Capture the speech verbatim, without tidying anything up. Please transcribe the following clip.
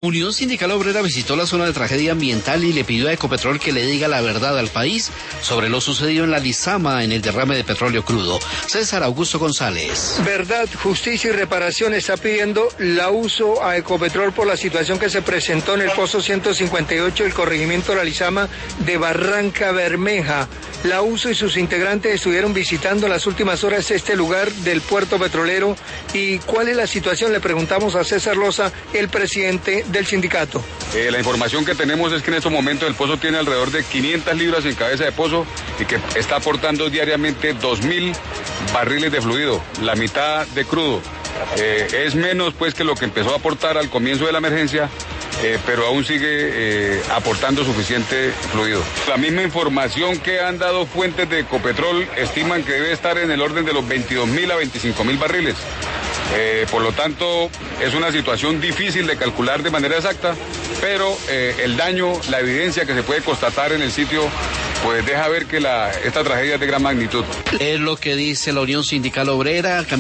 Unión Sindical Obrera visitó la zona de tragedia ambiental y le pidió a Ecopetrol que le diga la verdad al país sobre lo sucedido en la Lizama en el derrame de petróleo crudo. César Augusto González. Verdad, justicia y reparación está pidiendo la uso a Ecopetrol por la situación que se presentó en el pozo ciento cincuenta y ocho del corregimiento de la Lizama de Barranca Bermeja. La uso y sus integrantes estuvieron visitando en las últimas horas este lugar del puerto petrolero. ¿Y cuál es la situación? Le preguntamos a César Loza, el presidente del sindicato. Eh, la información que tenemos es que en estos momentos el pozo tiene alrededor de quinientas libras en cabeza de pozo y que está aportando diariamente dos mil barriles de fluido, la mitad de crudo. Eh, es menos pues que lo que empezó a aportar al comienzo de la emergencia, eh, pero aún sigue eh, aportando suficiente fluido. La misma información que han dado fuentes de Ecopetrol estiman que debe estar en el orden de los veintidós mil a veinticinco mil barriles. Eh, por lo tanto, es una situación difícil de calcular de manera exacta, pero eh, el daño, la evidencia que se puede constatar en el sitio, pues deja ver que la, esta tragedia es de gran magnitud. Es lo que dice la Unión Sindical Obrera.